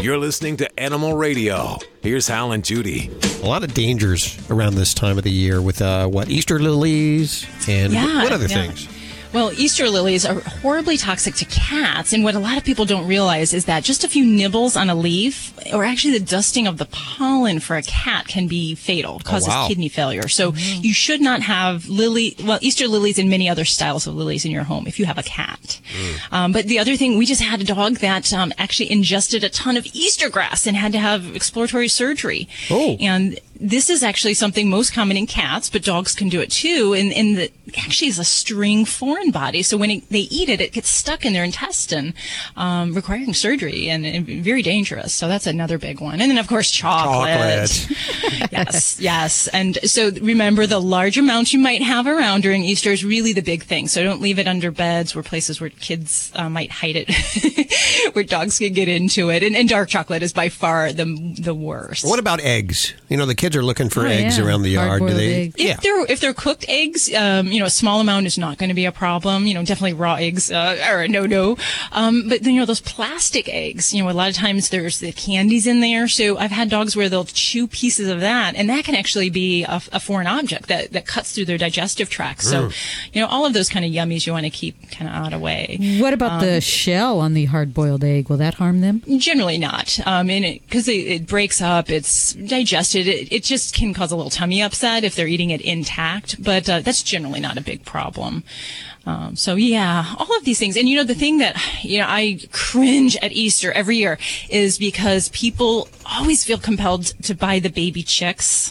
You're listening to Animal Radio. Here's Hal and Judy. A lot of dangers around this time of the year with, Easter lilies and what other things? Well, Easter lilies are horribly toxic to cats, and what a lot of people don't realize is that just a few nibbles on a leaf, or actually the dusting of the pollen for a cat, can be fatal. It causes kidney failure. So you should not have Easter lilies and many other styles of lilies in your home if you have a cat. But the other thing, we just had a dog that actually ingested a ton of Easter grass and had to have exploratory surgery. And this is actually something most common in cats, but dogs can do it too. And actually is a string foreign body. So when they eat it, it gets stuck in their intestine, requiring surgery and very dangerous. So that's another big one. And then, of course, chocolate. Yes. And so remember, the large amount you might have around during Easter is really the big thing. So don't leave it under beds or places where kids might hide it, where dogs can get into it. And dark chocolate is by far the worst. What about eggs? You know, the kids are looking for eggs around the yard. Do they? If they're cooked eggs, a small amount is not going to be a problem. Definitely raw eggs are a no. But then, those plastic eggs, a lot of times there's the candies in there. So I've had dogs where they'll chew pieces of that, and that can actually be a foreign object that cuts through their digestive tract. So, all of those kind of yummies you want to keep kind of out of the way. What about the shell on the hard-boiled egg? Will that harm them? Generally not. Because it breaks up, it's digested. It just can cause a little tummy upset if they're eating it intact, but that's generally not a big problem. All of these things. And, the thing that, I cringe at Easter every year is because people always feel compelled to buy the baby chicks.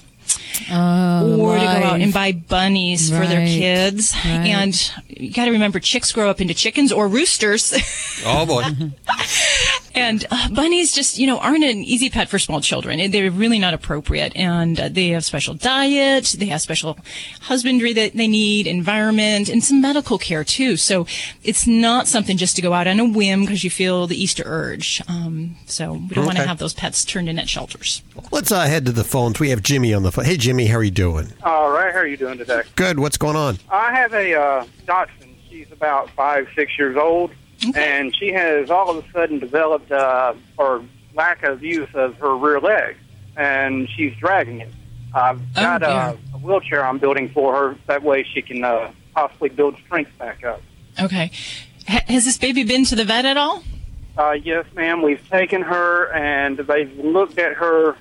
Or to go out and buy bunnies for their kids. And you got to remember, chicks grow up into chickens or roosters. Oh, boy. And bunnies just, aren't an easy pet for small children. They're really not appropriate. And they have special diet. They have special husbandry that they need, environment, and some medical care, too. So it's not something just to go out on a whim because you feel the Easter urge. So we don't want to have those pets turned in at shelters. Let's head to the phones. We have Jimmy on the phone. Hey, Jimmy, how are you doing? All right. How are you doing today? Good. What's going on? I have a Dachshund. She's about 5-6 years old. Okay. And she has all of a sudden developed or lack of use of her rear leg, and she's dragging it. I've got a wheelchair I'm building for her. That way she can possibly build strength back up. Okay. Has this baby been to the vet at all? Yes, ma'am. We've taken her, and they've looked at her,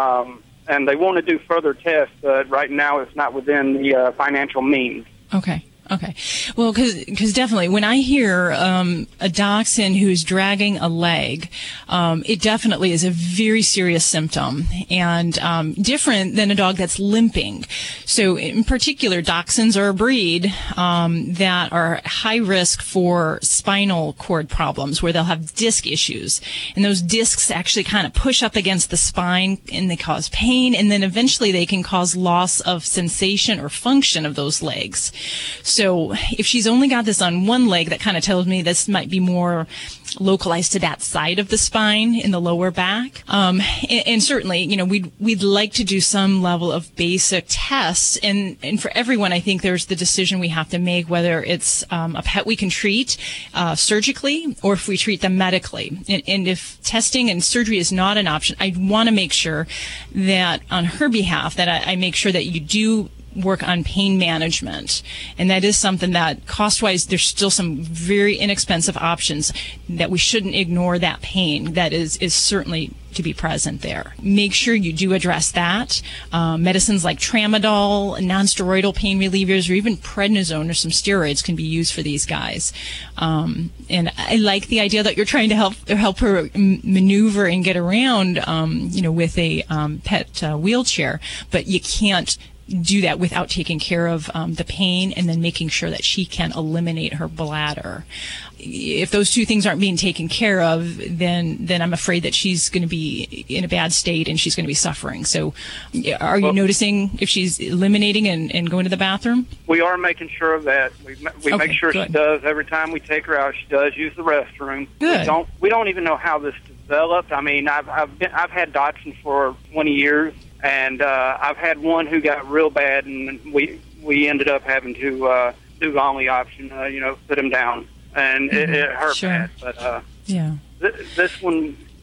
and they want to do further tests, but right now it's not within the financial means. Okay. Well, because definitely when I hear a dachshund who's dragging a leg, it definitely is a very serious symptom and different than a dog that's limping. So in particular, dachshunds are a breed that are high risk for spinal cord problems where they'll have disc issues. And those discs actually kind of push up against the spine and they cause pain. And then eventually they can cause loss of sensation or function of those legs. So if she's only got this on one leg, that kind of tells me this might be more localized to that side of the spine in the lower back. And certainly, we'd like to do some level of basic tests. And for everyone, I think there's the decision we have to make whether it's a pet we can treat surgically or if we treat them medically. And if testing and surgery is not an option, I want to make sure that on her behalf that I make sure that you do work on pain management. And that is something that cost-wise, there's still some very inexpensive options that we shouldn't ignore. That pain that is certainly to be present there. Make sure you do address that. Medicines like Tramadol, non-steroidal pain relievers, or even prednisone or some steroids can be used for these guys. And I like the idea that you're trying to help her maneuver and get around, with a pet wheelchair, but you can't do that without taking care of the pain and then making sure that she can eliminate her bladder. If those two things aren't being taken care of, then I'm afraid that she's going to be in a bad state and she's going to be suffering. So are you noticing if she's eliminating and going to the bathroom? We are making sure of that. We make sure good. She does. Every time we take her out, she does use the restroom. Good. We don't even know how this developed. I mean, I've had Dachshunds for 20 years. And I've had one who got real bad, and we ended up having to do the only option, put him down, and it hurt bad. But this one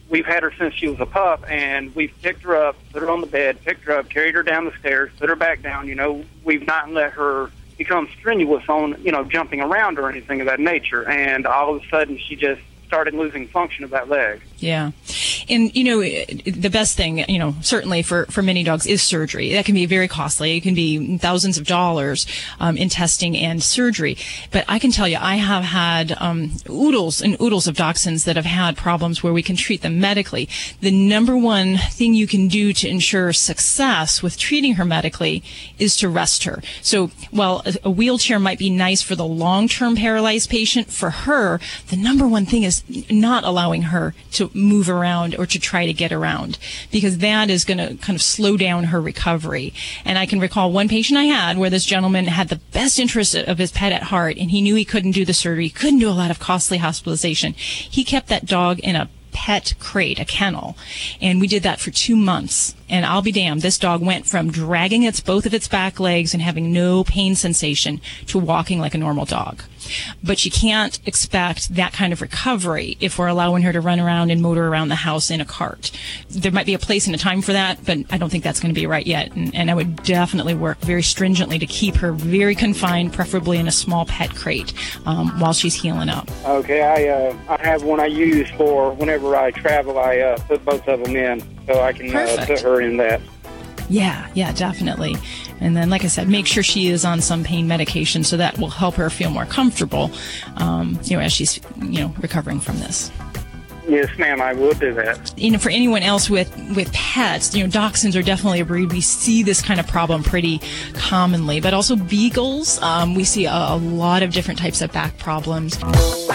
we've had her since she was a pup, and we've picked her up, put her on the bed, picked her up, carried her down the stairs, put her back down. We've not let her become strenuous on, jumping around or anything of that nature. And all of a sudden, she just started losing function of that leg. Yeah. And, the best thing, certainly for many dogs is surgery. That can be very costly. It can be thousands of dollars in testing and surgery. But I can tell you, I have had oodles and oodles of dachshunds that have had problems where we can treat them medically. The number one thing you can do to ensure success with treating her medically is to rest her. So while a wheelchair might be nice for the long-term paralyzed patient, for her, the number one thing is not allowing her to move around or to try to get around, because that is going to kind of slow down her recovery. And I can recall one patient I had where this gentleman had the best interest of his pet at heart, and he knew he couldn't do the surgery, couldn't do a lot of costly hospitalization. He kept that dog in a pet crate, a kennel, and we did that for 2 months. And I'll be damned, this dog went from dragging both of its back legs and having no pain sensation to walking like a normal dog. But you can't expect that kind of recovery if we're allowing her to run around and motor around the house in a cart. There might be a place and a time for that, but I don't think that's going to be right yet. And I would definitely work very stringently to keep her very confined, preferably in a small pet crate, while she's healing up. Okay, I have one I use for whenever I travel. I put both of them in so I can put her in that. Yeah, definitely. And then, like I said, make sure she is on some pain medication so that will help her feel more comfortable, as she's, recovering from this. Yes, ma'am, I will do that. For anyone else with pets, dachshunds are definitely a breed. We see this kind of problem pretty commonly, but also beagles. We see a lot of different types of back problems.